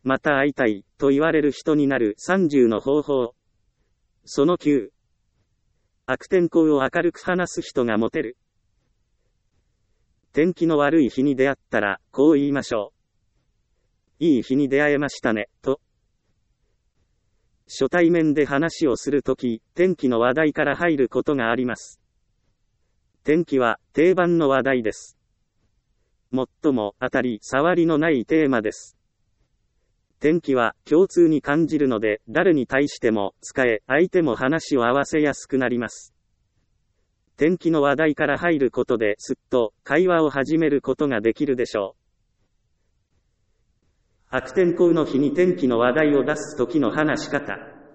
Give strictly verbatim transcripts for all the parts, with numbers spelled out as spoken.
また会いたい、と言われる人になるさんじゅうの方法。そのきゅう。悪天候を明るく話す人がモテる。天気の悪い日に出会ったら、こう言いましょう。いい日に出会えましたね、と。初対面で話をするとき、天気の話題から入ることがあります。天気は定番の話題です。最も当たり障りのないテーマです。天気は共通に感じるので、誰に対しても使え、相手も話を合わせやすくなります。天気の話題から入ることで、すっと会話を始めることができるでしょう。悪天候の日に天気の話題を出すときの話し方。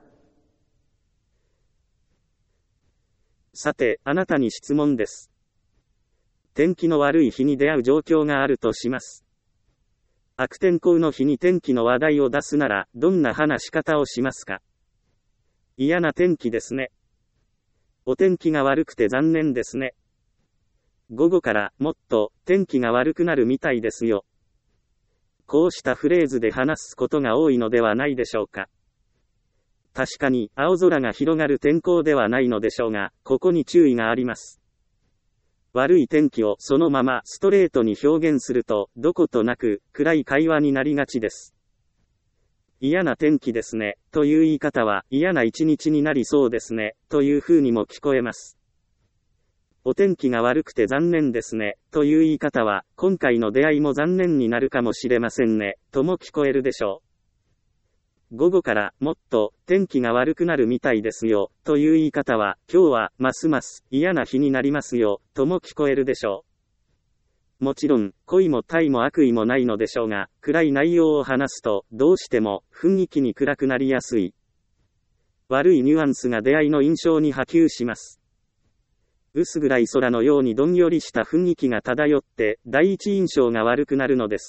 さて、あなたに質問です。天気の悪い日に出会う状況があるとします。悪天候の日に天気の話題を出すなら、どんな話し方をしますか？嫌な天気ですね。お天気が悪くて残念ですね。午後からもっと天気が悪くなるみたいですよ。こうしたフレーズで話すことが多いのではないでしょうか。確かに青空が広がる天候ではないのでしょうが、ここに注意があります。悪い天気をそのままストレートに表現すると、どことなく暗い会話になりがちです。嫌な天気ですね、という言い方は嫌な一日になりそうですね、という風にも聞こえます。お天気が悪くて残念ですね、という言い方は、今回の出会いも残念になるかもしれませんね、とも聞こえるでしょう。午後からもっと天気が悪くなるみたいですよ、という言い方は、今日はますます嫌な日になりますよ、とも聞こえるでしょう。もちろん、恋も対も悪意もないのでしょうが、暗い内容を話すと、どうしても雰囲気に暗くなりやすい。悪いニュアンスが出会いの印象に波及します。薄暗い空のようにどんよりした雰囲気が漂って、第一印象が悪くなるのです。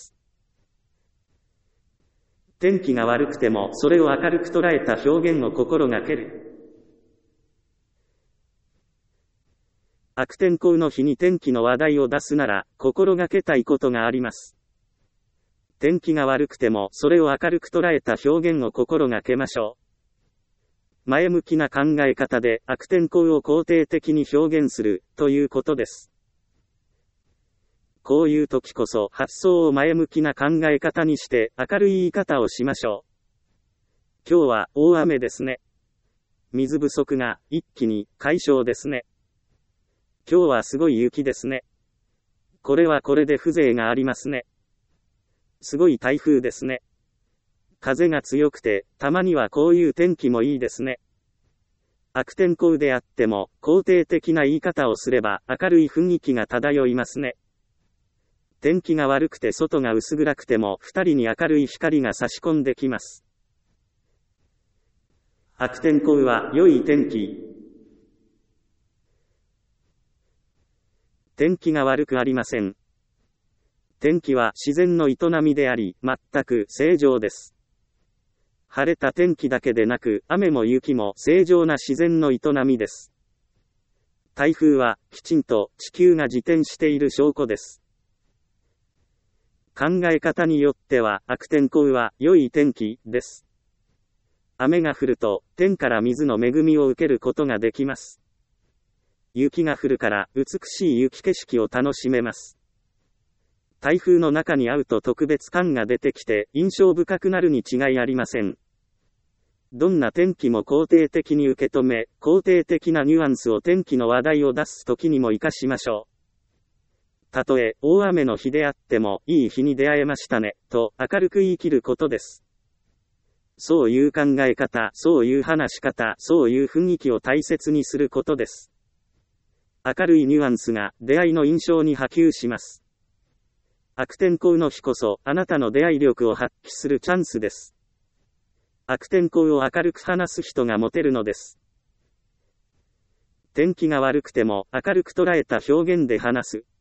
天気が悪くても、それを明るく捉えた表現を心がける。悪天候の日に天気の話題を出すなら、心がけたいことがあります。天気が悪くても、それを明るく捉えた表現を心がけましょう。前向きな考え方で悪天候を肯定的に表現する、ということです。こういう時こそ発想を前向きな考え方にして明るい言い方をしましょう。今日は大雨ですね。水不足が一気に解消ですね。今日はすごい雪ですね。これはこれで風情がありますね。すごい台風ですね。風が強くて、たまにはこういう天気もいいですね。悪天候であっても肯定的な言い方をすれば明るい雰囲気が漂いますね。天気が悪くて外が薄暗くても二人に明るい光が差し込んできます。悪天候は良い天気。天気が悪くありません。天気は自然の営みであり、全く正常です。晴れた天気だけでなく、雨も雪も正常な自然の営みです。台風はきちんと地球が自転している証拠です。考え方によっては悪天候は良い天気です。雨が降ると天から水の恵みを受けることができます。雪が降るから美しい雪景色を楽しめます。台風の中に会うと特別感が出てきて印象深くなるに違いありません。どんな天気も肯定的に受け止め、肯定的なニュアンスを天気の話題を出すときにも活かしましょう。たとえ大雨の日であっても、いい日に出会えましたね、と明るく言い切ることです。そういう考え方、そういう話し方、そういう雰囲気を大切にすることです。明るいニュアンスが出会いの印象に波及します。悪天候の日こそ、あなたの出会い力を発揮するチャンスです。悪天候を明るく話す人がモテるのです。天気が悪くても明るく捉えた表現で話す。